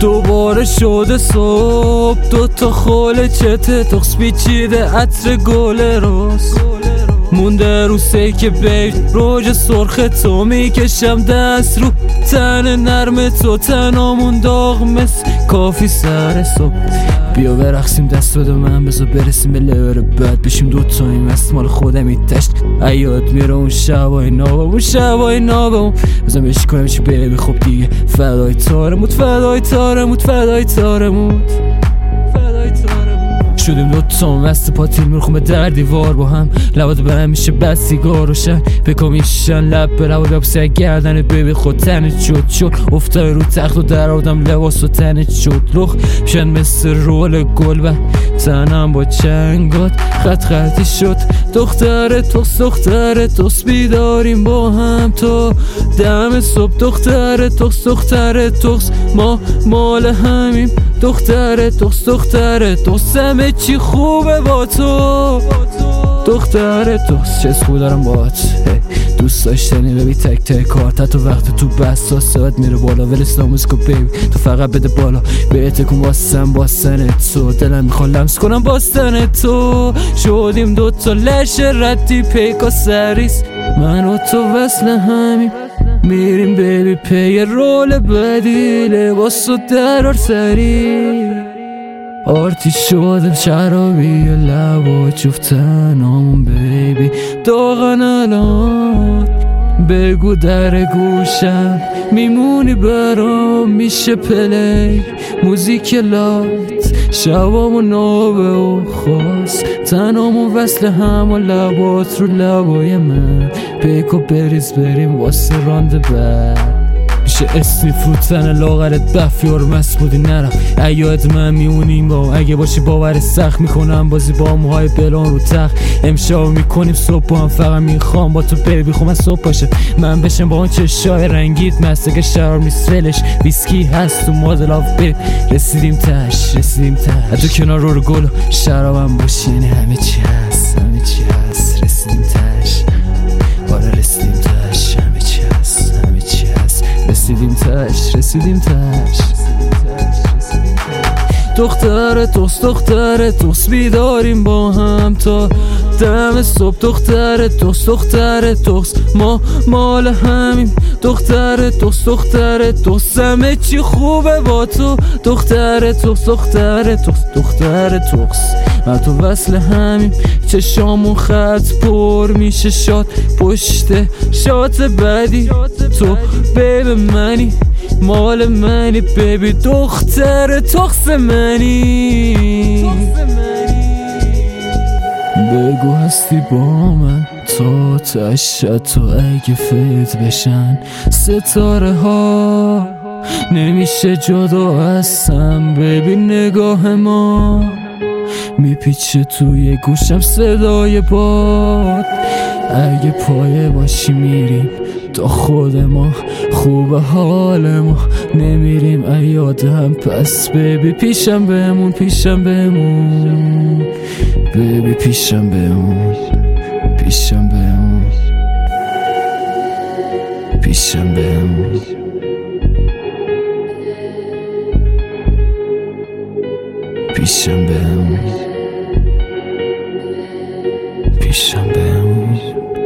دوباره شده صبح، دوتا خاله چته تخص پیچیده عطر گل روز مونده رو سیک بیت روژ سرخ تو میکشم دست رو تن نرم تو تنامون داغ مثل کافی سر صبح. بیا برقصیم دست بده من بذار برسیم به لور بد بشیم دوتاییم است مال خودمی تشت ایاد میره اون شبای نابمون بذار بشکنم چی بیبی خب دیگه فدای تارموت شدیم دوتا مست پاتیل میرخون به در دیوار با هم لبات به هم میشه بد سیگار روشن بکا میشن لب به لبات بپسه گردن بیبی خود تنت شد افتای رو تخت و در آدم لباس و تنت شد رخ میشن مثل رول گل و تنم با چنگات خطی شد. دختر توس بیداریم با هم تا دم صبح. دختر توس ما مال همیم. دختر توس همه چی خوبه با تو. دختر توس چه خوب دارم باهات دوست داشتنی ببی تک تک کارت تو وقت تو بس ساعت میره بالا ولستان موزیکو بیبی تو فقط بده بالا به تکون باستن تو دلم میخوان لمس کنم باستن تو. شدیم دوتا لش ردی پیکا سریس من و تو وصل همیم میریم بیبی پی رول بدی لباس و درار سری آرتی شدم شرابی لبا جفتنامون بیبی داغن الان بگو در گوشم میمونی برام میشه پلی موزیک لایت شبامون نابه و خاص تنامون وصل هم و لبات رو لبای من پیکو بریز بریم واسه رانده بر میشه اسمی فروتن لاغرت بفیار مست بودی نرم ایاد من میونیم با اگه باشی باور سخت میکنم بازی با موهای بلان رو تخت امشب میکنیم صبح با هم فقط میخوام با تو بیبی خوام صبح باشه من بشم با اون چشای رنگیت مست اگه شرار نیست ولش ویسکی هست تو مادل آف بیب رسیدیم تش تو کنار رو گل شرابم باشی یعنی همه چی هست رسیدیم تش آره رسیدیم تش همه چی هست رسیدیم تش دختر توس بیداریم با هم تا دم صبح. دختر توس ما مال همیم. دختر توس همه چی خوبه با تو. دختر توس من تو وصل همیم چشامون خط پر میشه شاد پشت شات بعدی تو بیبی منی مال منی بیبی دختر توس منی بگو هستی با من تا تشت و اگه فیت بشن ستاره ها نمیشه جدا هستم ببین نگاه ما میپیچه توی گوشم صدای باد اگه پایه باشی میریم تا خود ما خوبه حال ما نمیریم ایادم پس بیبی پیشم بمون بیبی پیشم بمون پیشم بمون پیشم بمون پیشم بمون پیشم بمون